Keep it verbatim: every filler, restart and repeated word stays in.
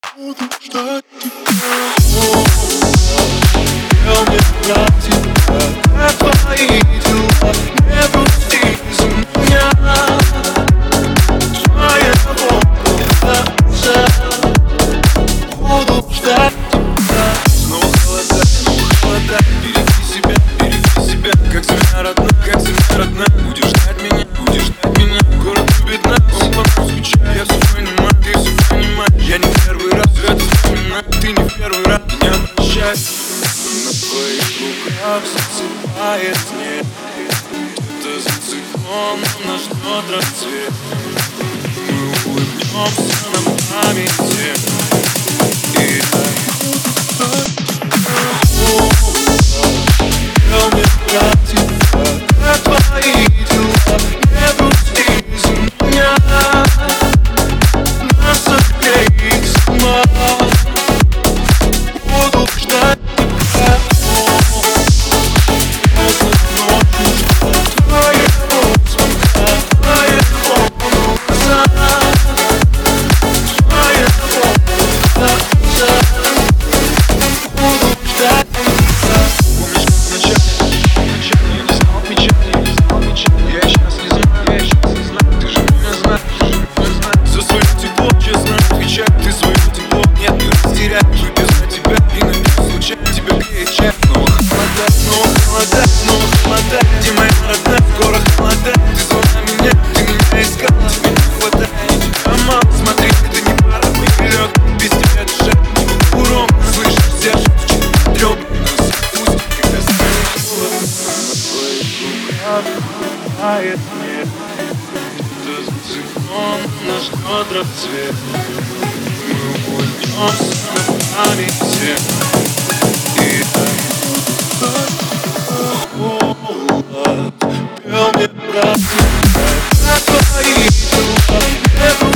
Буду ждать тебя. Я мне про тебя, как твои дела. Не грусти за меня. Твоя волна, буду ждать тебя. Снова холода, снова холода. Береги себя, береги себя. Как земля родная, как земля родная. Будешь ждать меня, будешь ждать меня. Город любит нас, он по нам скучает. Я все понимаю, ты все понимаешь. Я не первый раз это вспоминаю. Ты не первый раз меня обращаешь. На твоих руках засыпает снег. Где-то за циклоном нас ждет рассвет. Мы улыбнемся на памяти. И я мне про тебя, как твои дела. Не грусти за меня. Нас обеих сама. Буду ждать тебя. Поздно ночью ждать твоего звонка, твоего голоса, твоего глаза. Буду ждать тебя. Помнишь, как вначале, вначале я не знал печали, я не знал печали. Я сейчас не знаю, я сейчас не знаю. Ты же меня знаешь, ты же меня знаешь. За свое тепло честно отвечай. Ты свое тепло нет, не растеряешь. И без тебя и на меня случайно тебя греет чай. Снова холода, снова холода, снова холода. Где моя родная, скоро холода. Ты звала меня, ты меня искала. Тебе не хватает, тебя мало. Смотри, это не пара, мы вперед. Без тебя дышать не могу ровно. Слышишь, держишь, вчера трёп. Нас отпустит, когда станет холодно. На твоих руках тает снег. Где-то за циклоном нас ждет рассвет. Мы улыбнемся на памяти. И холод пел мне про тебя, как твои дела.